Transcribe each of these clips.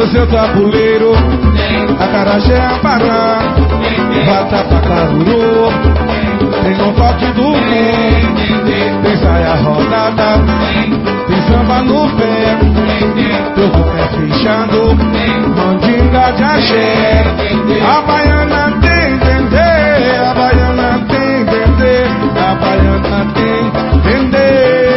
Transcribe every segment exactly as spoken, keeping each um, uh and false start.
seu tabuleiro, acarajé, abará, batata, caruru. Tem um toque do mundo, tem saia rodada, tem samba no pé, tô com o pé fechado, mandinga de axé. A baiana tem dendê, a baiana tem dendê, a baiana tem dendê.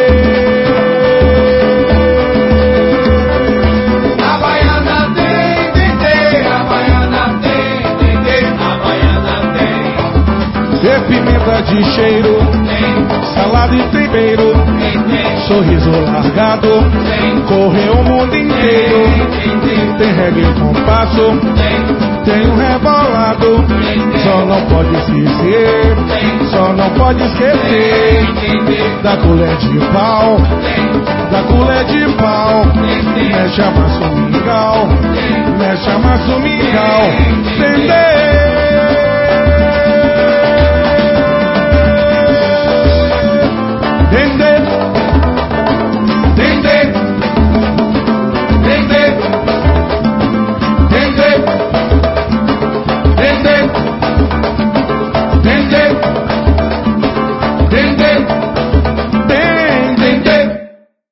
A baiana tem dendê, a baiana tem dendê, a baiana tem. E pimenta de cheiro, salada e tempero, sorriso largado, correu o mundo inteiro. Tem reggae com passo, tem um rebolado. Só não pode esquecer, só não pode esquecer da colher de pau, da colher de pau. Mexe a massa, o mingau, mexe a massa, o mingau. Entendeu?